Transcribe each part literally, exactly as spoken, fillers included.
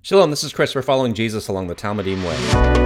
Shalom, this is Chris. We're following Jesus along the Talmudim way.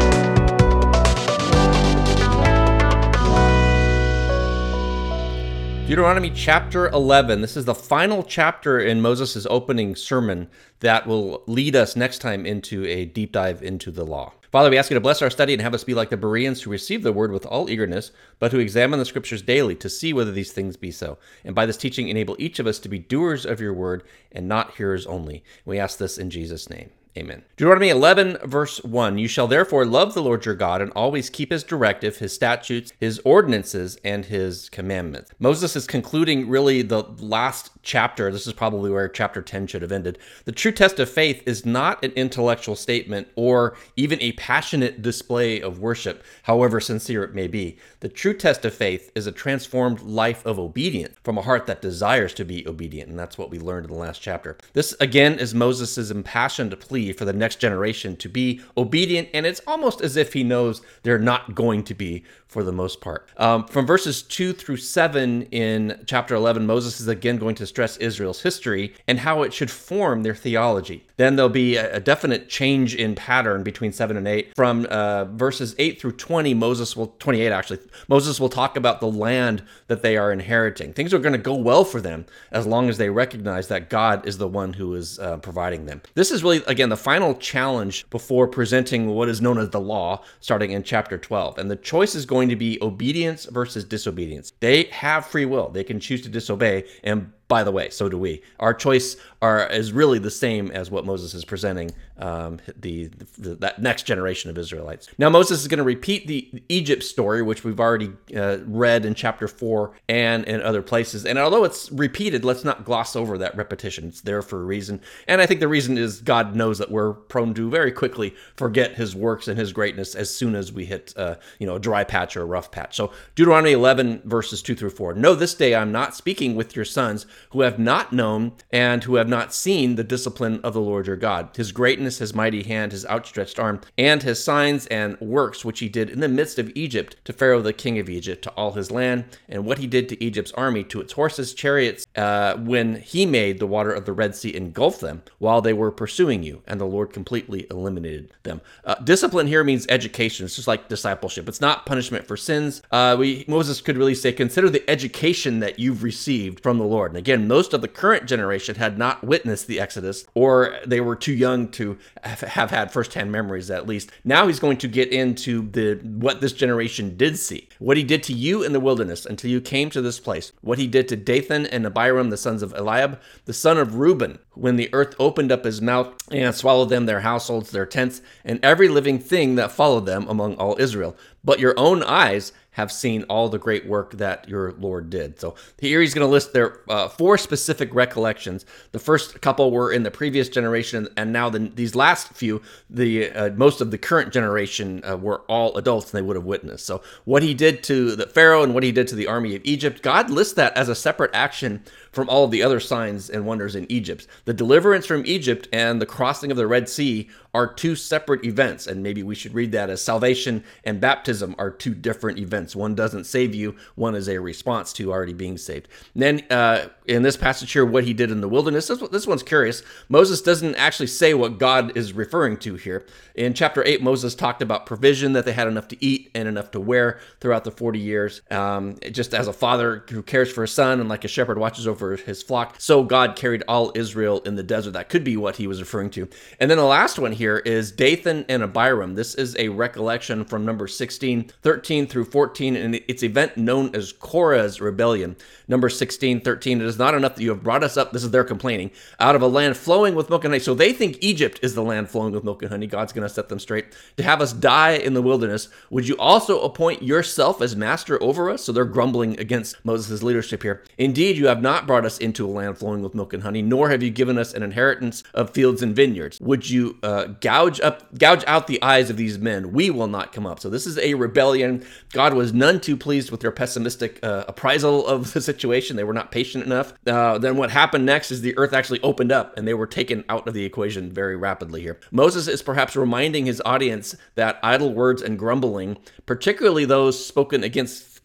Deuteronomy chapter eleven. This is the final chapter in Moses' opening sermon that will lead us next time into a deep dive into the law. Father, we ask you to bless our study and have us be like the Bereans who receive the word with all eagerness, but who examine the scriptures daily to see whether these things be so. And by this teaching, enable each of us to be doers of your word and not hearers only. We ask this in Jesus' name. Amen. Deuteronomy eleven, verse one, you shall therefore love the Lord your God and always keep his directive, his statutes, his ordinances, and his commandments. Moses is concluding really the last chapter. This is probably where chapter ten should have ended. The true test of faith is not an intellectual statement or even a passionate display of worship, however sincere it may be. The true test of faith is a transformed life of obedience from a heart that desires to be obedient, and that's what we learned in the last chapter. This, again, is Moses' impassioned plea for the next generation to be obedient, and it's almost as if he knows they're not going to be for the most part. Um, from verses two through seven in chapter eleven, Moses is again going to stress Israel's history and how it should form their theology. Then there'll be a, a definite change in pattern between seven and eight. From uh, verses eight through twenty, Moses will, twenty-eight actually, Moses will talk about the land that they are inheriting. Things are going to go well for them as long as they recognize that God is the one who is uh, providing them. This is really, again, the final challenge before presenting what is known as the law, starting in chapter twelve. And the choice is going to be obedience versus disobedience. They have free will. They can choose to disobey, and by the way, so do we. Our choice are is really the same as what Moses is presenting um, the, the that next generation of Israelites. Now, Moses is going to repeat the Egypt story, which we've already uh, read in chapter four and in other places. And although it's repeated, let's not gloss over that repetition. It's there for a reason. And I think the reason is God knows that we're prone to very quickly forget his works and his greatness as soon as we hit uh, you know, a dry patch or a rough patch. So Deuteronomy eleven, verses two through four. Know this day I'm not speaking with your sons, who have not known and who have not seen the discipline of the Lord your God, his greatness, his mighty hand, his outstretched arm, and his signs and works which he did in the midst of Egypt to Pharaoh the king of Egypt, to all his land, and what he did to Egypt's army, to its horses, chariots, uh, when he made the water of the Red Sea engulf them while they were pursuing you, and the Lord completely eliminated them. Uh, discipline here means education. It's just like discipleship. It's not punishment for sins. Uh, we Moses could really say, consider the education that you've received from the Lord. And again, most of the current generation had not witnessed the Exodus, or they were too young to have had firsthand memories at least. Now he's going to get into the what this generation did see. What he did to you in the wilderness until you came to this place. What he did to Dathan and Abiram, the sons of Eliab, the son of Reuben, when the earth opened up his mouth and swallowed them, their households, their tents, and every living thing that followed them among all Israel. But your own eyes have seen all the great work that your Lord did. So here he's going to list their uh, four specific recollections. The first couple were in the previous generation, and now the, these last few, the uh, most of the current generation uh, were all adults, and they would have witnessed. So what he did to the Pharaoh and what he did to the army of Egypt, God lists that as a separate action from all of the other signs and wonders in Egypt. The deliverance from Egypt and the crossing of the Red Sea are two separate events, and maybe we should read that as salvation and baptism are two different events. One doesn't save you, one is a response to already being saved. And then uh, in this passage here, what he did in the wilderness, this, this one's curious. Moses doesn't actually say what God is referring to here. In chapter eight, Moses talked about provision, that they had enough to eat and enough to wear throughout the forty years. Um, just as a father who cares for his son and like a shepherd watches over his flock, so God carried all Israel in the desert. That could be what he was referring to. And then the last one here is Dathan and Abiram. This is a recollection from Numbers sixteen, thirteen through fourteen, and its event known as Korah's rebellion. Numbers sixteen, thirteen, it is not enough that you have brought us up, this is their complaining, out of a land flowing with milk and honey. So they think Egypt is the land flowing with milk and honey. God's going to set them straight. To have us die in the wilderness, would you also appoint yourself as master over us? So they're grumbling against Moses' leadership here. Indeed, you have not brought us into a land flowing with milk and honey, nor have you given us an inheritance of fields and vineyards. Would you uh, gouge up, gouge out the eyes of these men? We will not come up. So this is a rebellion. God was none too pleased with their pessimistic uh, appraisal of the situation. They were not patient enough. Uh, then what happened next is the earth actually opened up and they were taken out of the equation very rapidly here. Moses is perhaps reminding his audience that idle words and grumbling, particularly those spoken against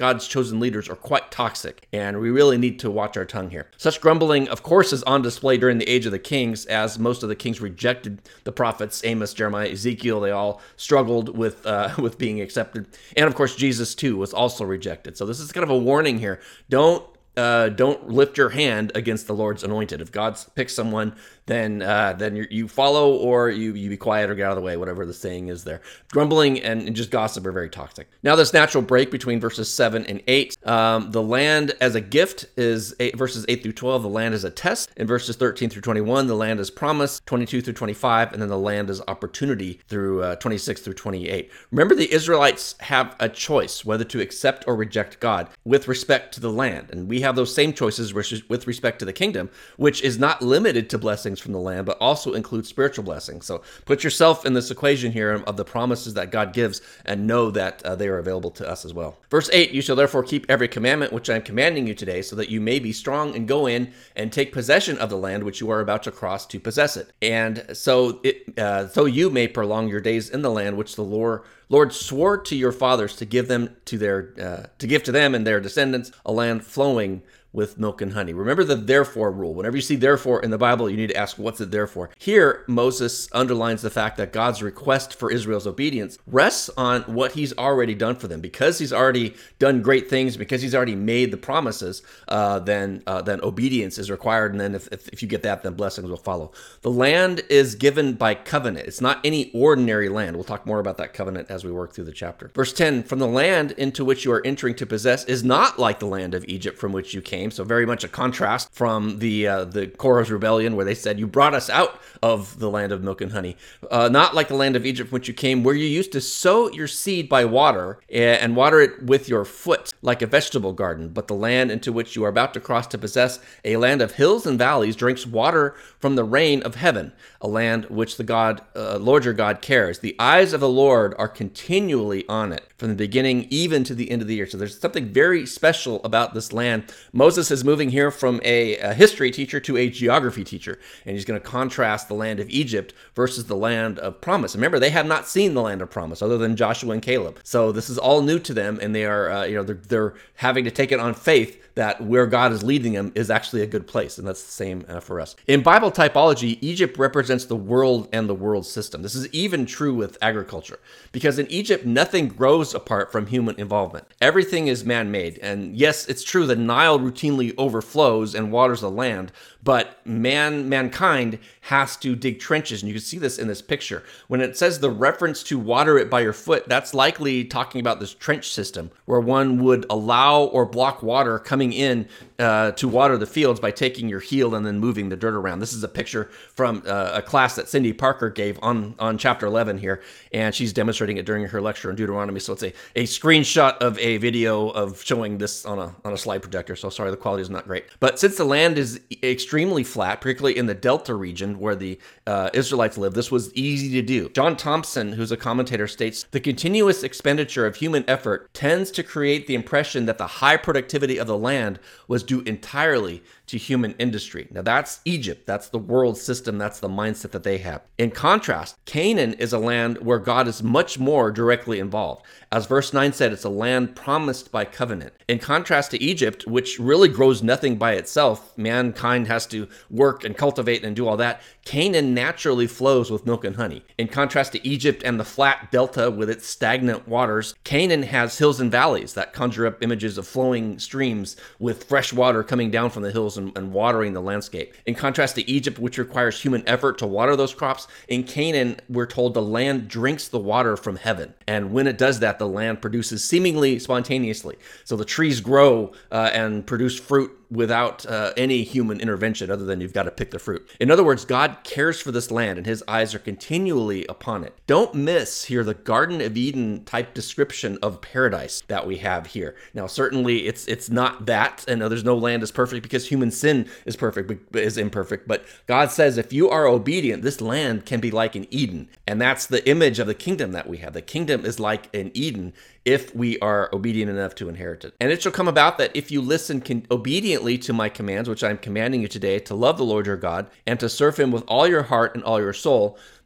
God's chosen leaders are quite toxic, and we really need to watch our tongue here. Such grumbling, of course, is on display during the age of the kings, as most of the kings rejected the prophets, Amos, Jeremiah, Ezekiel. They all struggled with uh, with being accepted. And of course, Jesus too was also rejected. So this is kind of a warning here. Don't Uh, don't lift your hand against the Lord's anointed. If God picks someone, then uh, then you you follow, or you you be quiet or get out of the way, whatever the saying is there. Grumbling and, and just gossip are very toxic. Now, this natural break between verses seven and eight. Um, the land as a gift is eight, verses eight through twelve. The land is a test. In verses thirteen through twenty-one, the land is promise. twenty-two through twenty-five, and then the land is opportunity through uh, twenty-six through twenty-eight. Remember, the Israelites have a choice whether to accept or reject God with respect to the land, and we have those same choices with respect to the kingdom, which is not limited to blessings from the land, but also includes spiritual blessings. So put yourself in this equation here of the promises that God gives and know that uh, they are available to us as well. Verse eight, you shall therefore keep every commandment which I am commanding you today, so that you may be strong and go in and take possession of the land which you are about to cross to possess it. And so it, uh, so you may prolong your days in the land which the Lord Lord swore to your fathers to give them to their uh, to give to them and their descendants, a land flowing with milk and honey. Remember the therefore rule. Whenever you see therefore in the Bible, you need to ask, what's it there for? Here, Moses underlines the fact that God's request for Israel's obedience rests on what he's already done for them. Because he's already done great things, because he's already made the promises, uh, then uh, then obedience is required. And then if, if, if you get that, then blessings will follow. The land is given by covenant. It's not any ordinary land. We'll talk more about that covenant as we work through the chapter. Verse ten, from the land into which you are entering to possess is not like the land of Egypt from which you came. So very much a contrast from the uh, the Korah's rebellion, where they said, you brought us out of the land of milk and honey. Uh, not like the land of Egypt from which you came, where you used to sow your seed by water and water it with your foot like a vegetable garden. But the land into which you are about to cross to possess, a land of hills and valleys, drinks water from the rain of heaven, a land which the God, uh, Lord your God cares. The eyes of the Lord are continually on it, from the beginning even to the end of the year. So there's something very special about this land. Moses is moving here from a, a history teacher to a geography teacher, and he's going to contrast the land of Egypt versus the land of promise. Remember, they have not seen the land of promise other than Joshua and Caleb. So this is all new to them, and they are, uh, you know, they're, they're having to take it on faith that where God is leading them is actually a good place, and that's the same uh, for us. In Bible typology, Egypt represents the world and the world system. This is even true with agriculture, because in Egypt, nothing grows apart from human involvement. Everything is man-made, and yes, it's true the Nile routinely overflows and waters the land, but man, mankind has to dig trenches, and you can see this in this picture. When it says the reference to water it by your foot, that's likely talking about this trench system, where one would allow or block water coming in uh, to water the fields by taking your heel and then moving the dirt around. This is a picture from uh, a class that Cindy Parker gave on, on chapter eleven here, and she's demonstrating it during her lecture on Deuteronomy. So it's a, a screenshot of a video of showing this on a, on a slide projector. So sorry, the quality is not great. But since the land is extremely flat, particularly in the Delta region where the uh, Israelites live, this was easy to do. John Thompson, who's a commentator, states, the continuous expenditure of human effort tends to create the impression that the high productivity of the land was due entirely to human industry. Now that's Egypt. That's the world system. That's the mindset that they have. In contrast, Canaan is a land where God is much more directly involved. As verse nine said, it's a land promised by covenant. In contrast to Egypt, which really grows nothing by itself, mankind has to work and cultivate and do all that. Canaan naturally flows with milk and honey. In contrast to Egypt and the flat delta with its stagnant waters, Canaan has hills and valleys that conjure up images of flowing streams with fresh water coming down from the hills and, and watering the landscape. In contrast to Egypt, which requires human effort to water those crops, in Canaan, we're told the land drinks the water from heaven. And when it does that, the land produces seemingly spontaneously. So the trees grow uh, and produce fruit without uh, any human intervention other than you've got to pick the fruit. In other words, God cares for this land and his eyes are continually upon it. Don't miss here the Garden of Eden type description of paradise that we have here. Now, certainly it's it's not that, and there's no land is perfect because human sin is perfect, is imperfect, but God says if you are obedient, this land can be like an Eden, and that's the image of the kingdom that we have. The kingdom is like an Eden if we are obedient enough to inherit it. And it shall come about that if you listen con- obediently to my commands, which I am commanding you today, to love the Lord your God, and to serve him with all your heart and all your soul,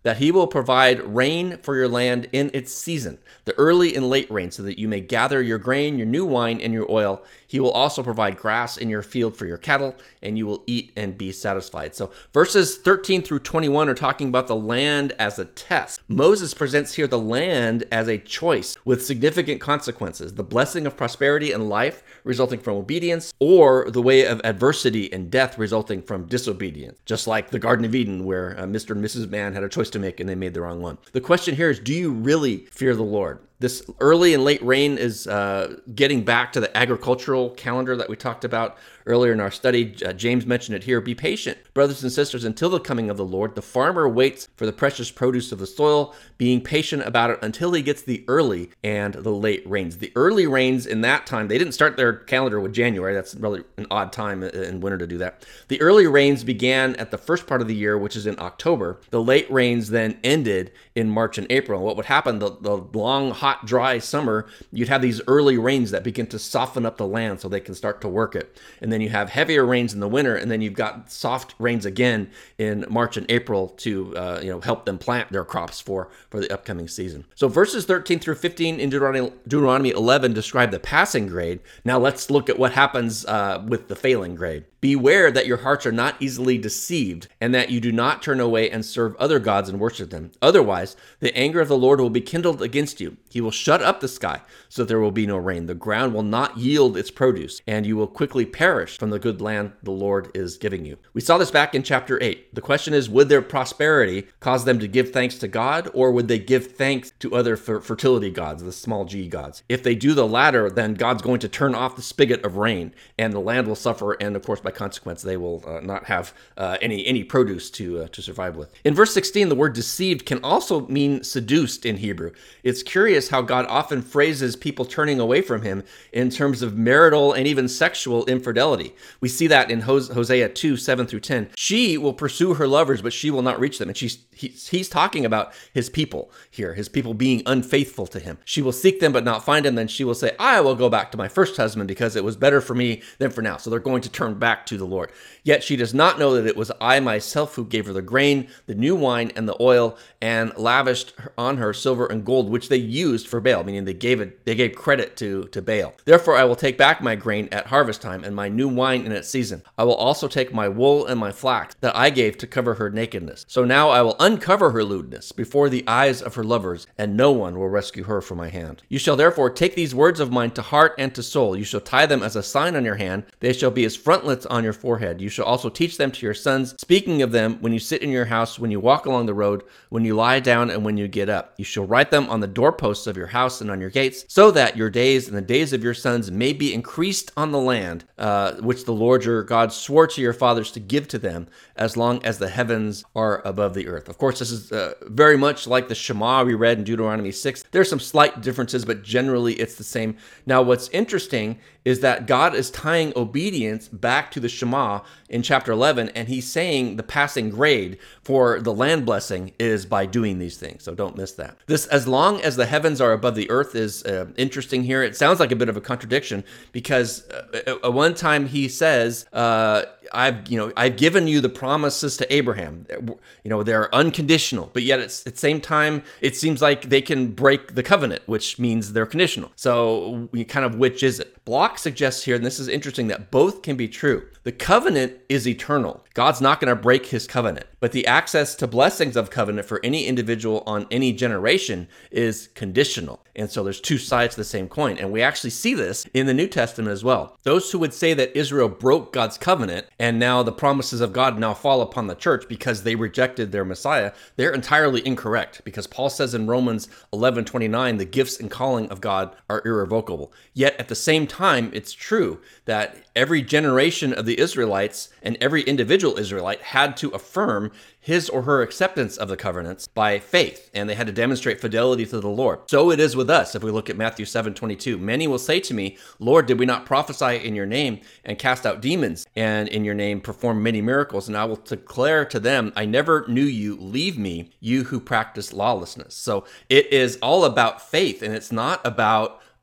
that he will provide rain for your land in its season, the early and late rain, so that you may gather your grain, your new wine, and your oil. He will also provide grass in your field for your cattle, and you will eat and be satisfied. So verses thirteen through twenty-one are talking about the land as a test. Moses presents here the land as a choice with significant consequences, the blessing of prosperity and life resulting from obedience, or the way of adversity and death resulting from disobedience, just like the Garden of Eden, where uh, Mister and Missus Man had a choice to make and they made the wrong one. The question here is, do you really fear the Lord? This early and late rain is uh, getting back to the agricultural calendar that we talked about earlier in our study. Uh, James mentioned it here. Be patient, brothers and sisters, until the coming of the Lord. The farmer waits for the precious produce of the soil, being patient about it until he gets the early and the late rains. The early rains in that time, they didn't start their calendar with January. That's really an odd time in winter to do that. The early rains began at the first part of the year, which is in October. The late rains then ended in March and April. And what would happen, the, the long, hot, dry summer, you'd have these early rains that begin to soften up the land so they can start to work it. And then you have heavier rains in the winter, and then you've got soft rains again in March and April to uh, you know help them plant their crops for, for the upcoming season. So verses thirteen through fifteen in Deuteronomy, Deuteronomy eleven describe the passing grade. Now let's look at what happens uh, with the failing grade. Beware that your hearts are not easily deceived, and that you do not turn away and serve other gods and worship them. Otherwise, the anger of the Lord will be kindled against you. He will shut up the sky so that there will be no rain. The ground will not yield its produce, and you will quickly perish from the good land the Lord is giving you. We saw this back in chapter eight. The question is, would their prosperity cause them to give thanks to God, or would they give thanks to other fertility gods, the small g gods? If they do the latter, then God's going to turn off the spigot of rain, and the land will suffer, and of course, by consequence, they will uh, not have uh, any any produce to uh, to survive with. In verse sixteen, the word deceived can also mean seduced in Hebrew. It's curious how God often phrases people turning away from him in terms of marital and even sexual infidelity. We see that in Hosea two, seven through ten. She will pursue her lovers, but she will not reach them. And she's he's, he's talking about his people here, his people being unfaithful to him. She will seek them but not find them. Then she will say, I will go back to my first husband because it was better for me than for now. So they're going to turn back to the Lord. Yet she does not know that it was I myself who gave her the grain, the new wine, and the oil, and lavished on her silver and gold, which they used for Baal, meaning they gave it, they gave credit to, to Baal. Therefore I will take back my grain at harvest time, and my new wine in its season. I will also take my wool and my flax that I gave to cover her nakedness. So now I will uncover her lewdness before the eyes of her lovers, and no one will rescue her from my hand. You shall therefore take these words of mine to heart and to soul. You shall tie them as a sign on your hand. They shall be as frontlets on your forehead. You shall also teach them to your sons, speaking of them when you sit in your house, when you walk along the road, when you lie down, and when you get up. You shall write them on the doorposts of your house and on your gates, so that your days and the days of your sons may be increased on the land, uh, which the Lord your God swore to your fathers to give to them, as long as the heavens are above the earth. Of course, this is uh, very much like the Shema we read in Deuteronomy six. There's some slight differences, but generally it's the same. Now, what's interesting is that God is tying obedience back to the Shema in chapter eleven, and he's saying the passing grade for the land blessing is by doing these things. So don't miss that. This, as long as the heavens are above the earth, is uh, interesting here. It sounds like a bit of a contradiction because uh, at one time he says, uh, I've, you know, I've given you the promises to Abraham. You know, they're unconditional, but yet it's, at the same time, it seems like they can break the covenant, which means they're conditional. So we kind of, which is it? Block suggests here, and this is interesting, that both can be true. The covenant is eternal. God's not going to break his covenant, but the access to blessings of covenant for any individual on any generation is conditional. And so there's two sides to the same coin. And we actually see this in the New Testament as well. Those who would say that Israel broke God's covenant and now the promises of God now fall upon the church because they rejected their Messiah, they're entirely incorrect, because Paul says in Romans eleven twenty-nine, the gifts and calling of God are irrevocable. Yet at the same time, it's true that every generation of the Israelites and every individual Israelite had to affirm his or her acceptance of the covenants by faith, and they had to demonstrate fidelity to the Lord. So it is with us. If we look at Matthew seven twenty-two, many will say to me, Lord, did we not prophesy in your name and cast out demons, and in your name perform many miracles? And I will declare to them, I never knew you. Leave me, you who practice lawlessness. So it is all about faith, and it's not about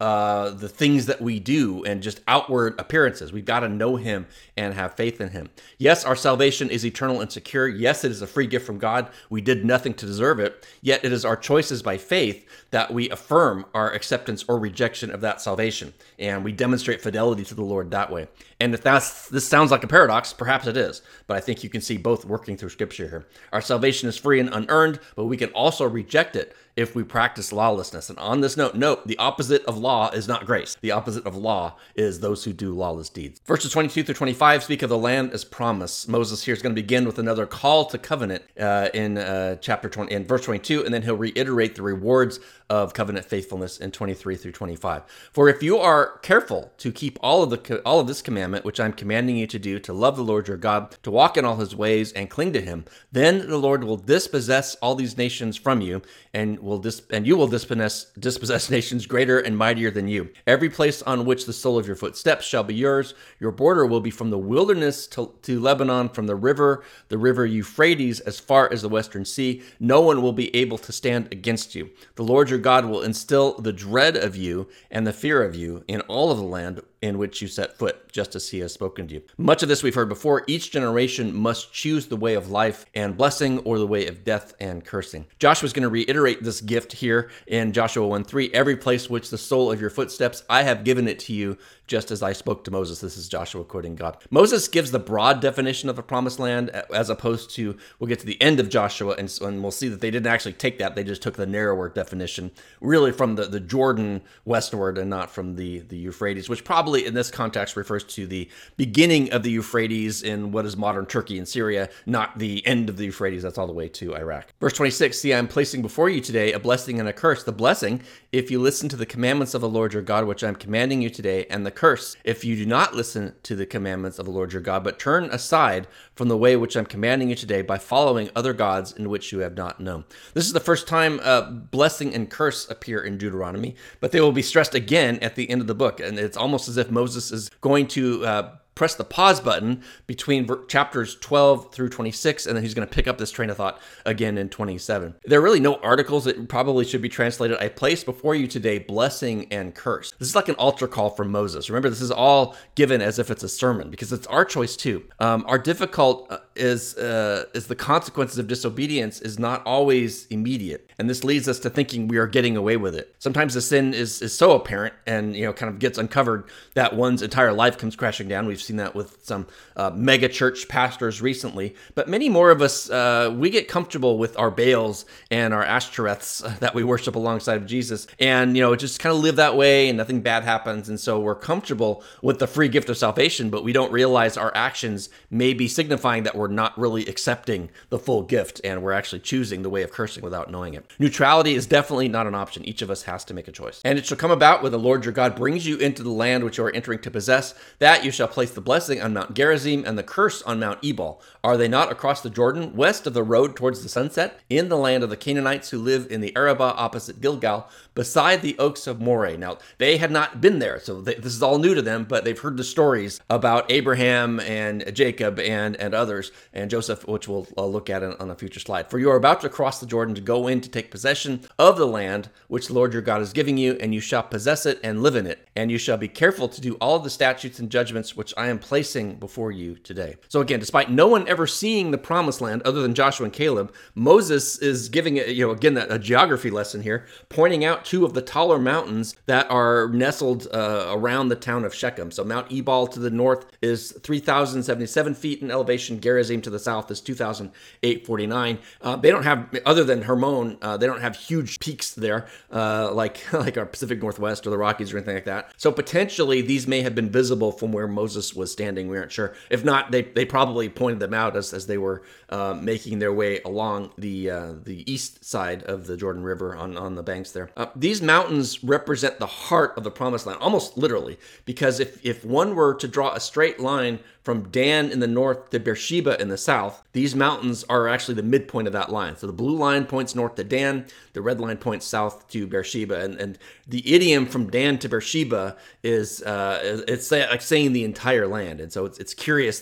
uh, the things that we do and just outward appearances. We've got to know him and have faith in him. Yes, our salvation is eternal and secure. Yes, it is a free gift from God. We did nothing to deserve it. Yet it is our choices by faith that we affirm our acceptance or rejection of that salvation. And we demonstrate fidelity to the Lord that way. And if that's this sounds like a paradox, perhaps it is. But I think you can see both working through Scripture here. Our salvation is free and unearned, but we can also reject it if we practice lawlessness. And on this note, note, the opposite of law is not grace. The opposite of law is those who do lawless deeds. Verses twenty-two through twenty-five speak of the land as promise. Moses here is going to begin with another call to covenant uh, in uh, chapter twenty, in verse twenty-two, and then he'll reiterate the rewards of covenant faithfulness in twenty-three through twenty-five. For if you are careful to keep all of the all of this commandment, which I'm commanding you to do, to love the Lord your God, to walk in all his ways and cling to him, then the Lord will dispossess all these nations from you, and will dis- and you will dispossess dispossess nations greater and mightier than you. Every place on which the sole of your foot steps shall be yours. Your border will be from the wilderness to, to Lebanon, from the river, the river Euphrates, as far as the western sea. No one will be able to stand against you. The Lord your God will instill the dread of you and the fear of you in all of the land in which you set foot, just as he has spoken to you. Much of this we've heard before. Each generation must choose the way of life and blessing or the way of death and cursing. Joshua's going to reiterate this gift here in Joshua one three. Every place which the sole of your footsteps, I have given it to you, just as I spoke to Moses. This is Joshua quoting God. Moses gives the broad definition of the promised land, as opposed to, we'll get to the end of Joshua, and, and we'll see that they didn't actually take that. They just took the narrower definition, really from the, the Jordan westward and not from the, the Euphrates, which probably in this context refers to the beginning of the Euphrates in what is modern Turkey and Syria, not the end of the Euphrates. That's all the way to Iraq. Verse twenty-six, see, I am placing before you today a blessing and a curse. The blessing, if you listen to the commandments of the Lord your God, which I am commanding you today, and the curse, if you do not listen to the commandments of the Lord your God, but turn aside from the way which I'm commanding you today by following other gods in which you have not known. This is the first time uh, blessing and curse appear in Deuteronomy, but they will be stressed again at the end of the book. And it's almost as if Moses is going to uh, press the pause button between ver- chapters twelve through twenty-six, and then he's going to pick up this train of thought again in twenty-seven. There are really no articles that probably should be translated. I place before you today blessing and curse. This is like an altar call from Moses. Remember, this is all given as if it's a sermon, because it's our choice too. Um, our difficult uh, is uh, is the consequences of disobedience is not always immediate, and this leads us to thinking we are getting away with it. Sometimes the sin is is so apparent and you know kind of gets uncovered that one's entire life comes crashing down. We've seen that with some uh, mega church pastors recently, but many more of us, uh, we get comfortable with our Baals and our Ashtoreths that we worship alongside of Jesus, and you know just kind of live that way and nothing bad happens, and so we're comfortable with the free gift of salvation, but we don't realize our actions may be signifying that we're not really accepting the full gift, and we're actually choosing the way of cursing without knowing it. Neutrality is definitely not an option. Each of us has to make a choice. And it shall come about when the Lord your God brings you into the land which you are entering to possess, that you shall place the blessing on Mount Gerizim and the curse on Mount Ebal. Are they not across the Jordan, west of the road towards the sunset, in the land of the Canaanites who live in the Arabah opposite Gilgal, beside the oaks of Moreh? Now, they had not been there, so they, this is all new to them, but they've heard the stories about Abraham and Jacob and, and others, and Joseph, which we'll uh, look at on, on a future slide. For you are about to cross the Jordan to go in to take possession of the land which the Lord your God is giving you, and you shall possess it and live in it. And you shall be careful to do all of the statutes and judgments which I am placing before you today. So again, despite no one ever seeing the promised land other than Joshua and Caleb, Moses is giving, you know, again, a geography lesson here, pointing out two of the taller mountains that are nestled uh, around the town of Shechem. So Mount Ebal to the north is three thousand seventy-seven feet in elevation. Gerizim to the south is two thousand eight hundred forty-nine. Uh, they don't have, other than Hermon, uh, they don't have huge peaks there, uh, like, like our Pacific Northwest or the Rockies or anything like that. So potentially these may have been visible from where Moses was standing. We aren't sure. If not, they, they probably pointed them out as, as they were uh, making their way along the uh, the east side of the Jordan River on, on the banks there. Uh, these mountains represent the heart of the promised land, almost literally, because if, if one were to draw a straight line from Dan in the north to Beersheba in the south, these mountains are actually the midpoint of that line. So the blue line points north to Dan, the red line points south to Beersheba, and, and the idiom from Dan to Beersheba is uh, it's like saying the entire land. And so it's it's curious that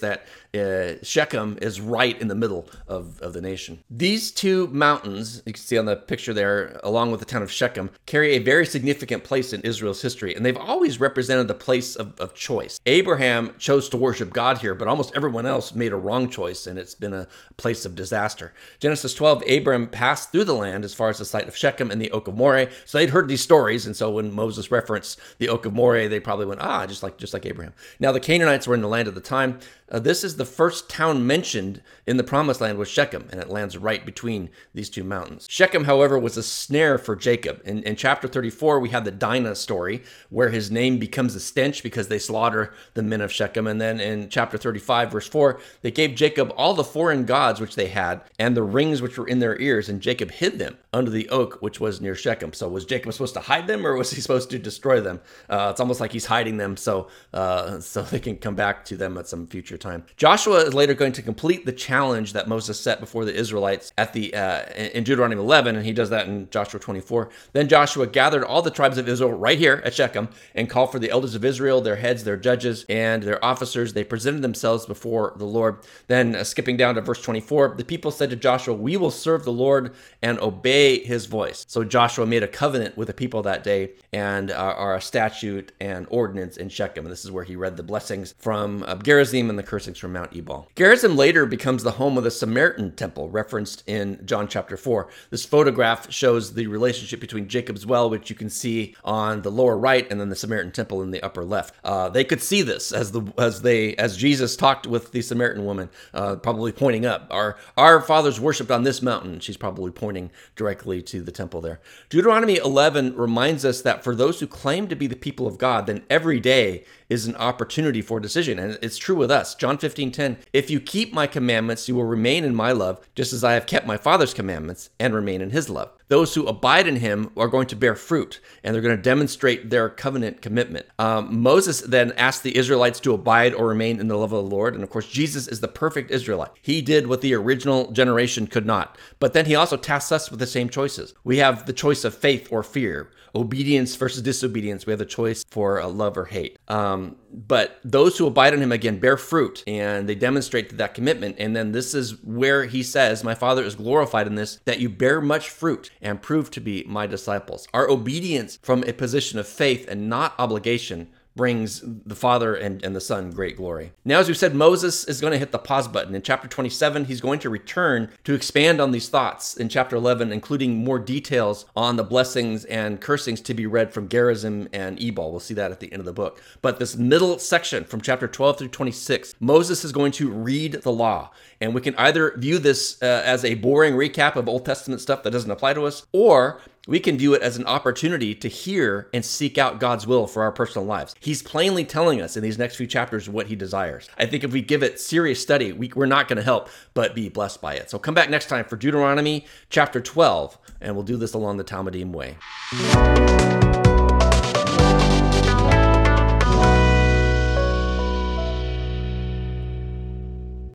uh, Shechem is right in the middle of, of the nation. These two mountains, you can see on the picture there, along with the town of Shechem, carry a very significant place in Israel's history, and they've always represented the place of, of choice. Abraham chose to worship God here, but almost everyone else made a wrong choice, and it's been a place of disaster. Genesis twelve, Abram passed through the land as far as the site of Shechem and the Oak of Moreh. So they'd heard these stories, and so when Moses referenced the Oak of Moreh, they probably went, ah, just like just like Abraham. Now the Canaanites were in the land at the time. Uh, this is the first town mentioned in the Promised Land was Shechem, and it lands right between these two mountains. Shechem, however, was a snare for Jacob. In, in chapter thirty-four, we have the Dinah story, where his name becomes a stench because they slaughter the men of Shechem. And then in chapter thirty-five, verse four, they gave Jacob all the foreign gods which they had, and the rings which were in their ears, and Jacob hid them under the oak which was near Shechem. So was Jacob supposed to hide them, or was he supposed to destroy them? Uh, it's almost like he's hiding them so uh, so they can come back to them at some future time. Joshua is later going to complete the challenge that Moses set before the Israelites at the uh, in Deuteronomy eleven, and he does that in Joshua twenty-four. Then Joshua gathered all the tribes of Israel right here at Shechem and called for the elders of Israel, their heads, their judges, and their officers. They presented themselves before the Lord. Then uh, skipping down to verse twenty-four, the people said to Joshua, "We will serve the Lord and obey his voice." So Joshua made a covenant with the people that day, and uh, are a statute and ordinance in Shechem. And this is where he read the blessings from uh, Gerizim and the cursings from Mount Ebal. Gerizim later becomes the home of the Samaritan temple, referenced in John chapter four. This photograph shows the relationship between Jacob's well, which you can see on the lower right, and then the Samaritan temple in the upper left. Uh, they could see this as the as they as Jesus talked with the Samaritan woman, uh, probably pointing up. Our our fathers worshipped on this mountain. She's probably pointing directly to the temple there. Deuteronomy eleven reminds us that for those who claim to be the people of God, then every day is an opportunity for decision. And it's true with us. John fifteen ten, if you keep my commandments, you will remain in my love, just as I have kept my Father's commandments and remain in his love. Those who abide in him are going to bear fruit, and they're going to demonstrate their covenant commitment. Um, Moses then asked the Israelites to abide or remain in the love of the Lord. And of course, Jesus is the perfect Israelite. He did what the original generation could not. But then he also tasks us with the same choices. We have the choice of faith or fear, obedience versus disobedience. We have the choice for uh, love or hate. Um, but those who abide in him, again, bear fruit, and they demonstrate that commitment. And then this is where he says, my Father is glorified in this, that you bear much fruit and prove to be my disciples. Our obedience from a position of faith and not obligation brings the Father and, and the Son great glory. Now, as we said, Moses is going to hit the pause button. In chapter twenty-seven, he's going to return to expand on these thoughts in chapter eleven, including more details on the blessings and cursings to be read from Gerizim and Ebal. We'll see that at the end of the book. But this middle section from chapter twelve through twenty-six, Moses is going to read the law. And we can either view this uh, as a boring recap of Old Testament stuff that doesn't apply to us, or we can view it as an opportunity to hear and seek out God's will for our personal lives. He's plainly telling us in these next few chapters what he desires. I think if we give it serious study, we, we're not going to help but be blessed by it. So come back next time for Deuteronomy chapter twelve, and we'll do this along the Talmudim way.